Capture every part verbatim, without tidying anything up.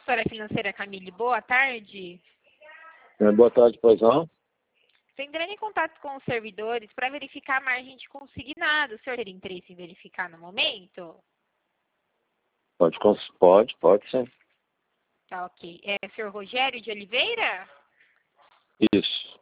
consultora financeira Camille, boa tarde. É, boa tarde, pois não? Estou entrando em contato com os servidores para verificar a margem de consignado. O senhor teria interesse em verificar no momento? Pode, cons- pode, pode sim. Tá, ok. É o senhor Rogério de Oliveira? Isso.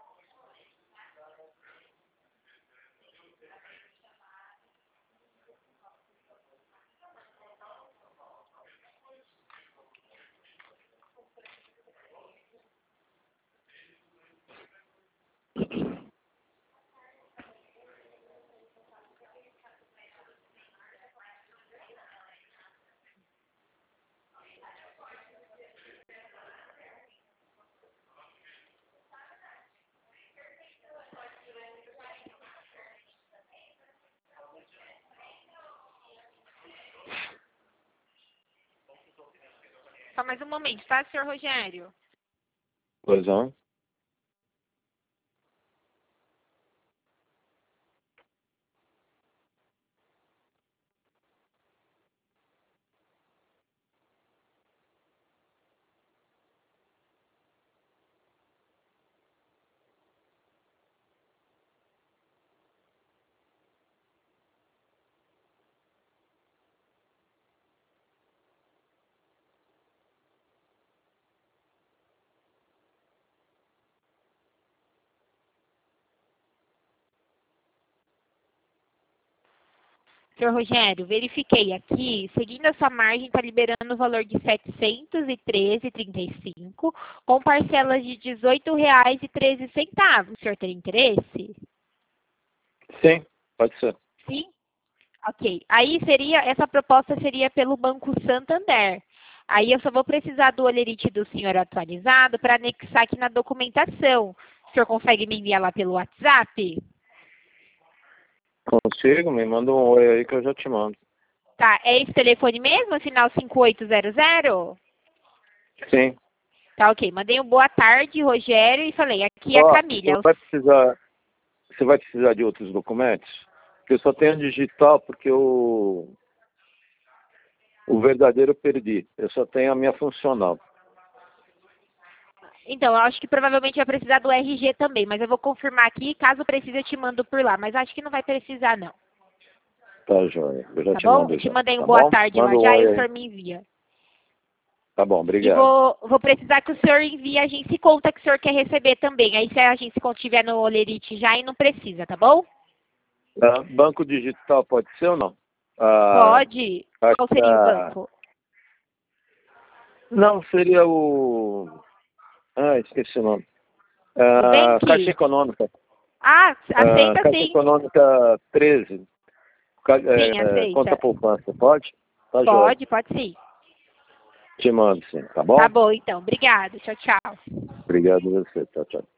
Só mais um momento, tá, senhor Rogério? Pois não? Senhor Rogério, verifiquei aqui, seguindo a sua margem, está liberando o valor de setecentos e treze reais e trinta e cinco centavos, com parcelas de dezoito reais e treze centavos. O senhor teria interesse? Sim, pode ser. Sim? Ok. Aí seria, essa proposta seria pelo Banco Santander. Aí eu só vou precisar do olerite do senhor atualizado para anexar aqui na documentação. O senhor consegue me enviar lá pelo WhatsApp? Consigo? Me manda um oi aí que eu já te mando. Tá, é esse telefone mesmo, final cinco oito zero zero? Sim. Tá, ok. Mandei um boa tarde, Rogério, e falei, aqui é a Ó, Camila. você vai precisar, você vai precisar de outros documentos? Porque eu só tenho digital porque o, o verdadeiro eu perdi. Eu só tenho a minha funcional. Então, eu acho que provavelmente vai precisar do R G também, mas eu vou confirmar aqui, caso precise eu te mando por lá, mas acho que não vai precisar não, Tá, joia. Eu já tá te bom? mando Eu te já. mandei um Tá boa bom? tarde lá Manda um já e oi o aí. senhor me envia. Tá bom, E obrigado. vou, vou precisar que o senhor envie a agência conta que o senhor quer receber também. Aí se a agência conta estiver no olerite já e não precisa, tá bom? Ah, banco digital pode ser ou não? Ah, Pode. acho Qual que seria o a- banco? Não, seria o... Ah, esqueci o nome. O Ah, Caixa Bank? Econômica. Ah, Ah, aceita Caixa sim. Econômica treze. Ca- Sim, é, conta aceita. poupança, pode? Tá, joia. Pode, pode sim. Te mando sim, tá Tá bom? bom então. Obrigada. Tchau, tchau. Obrigado a você. Tchau, tchau.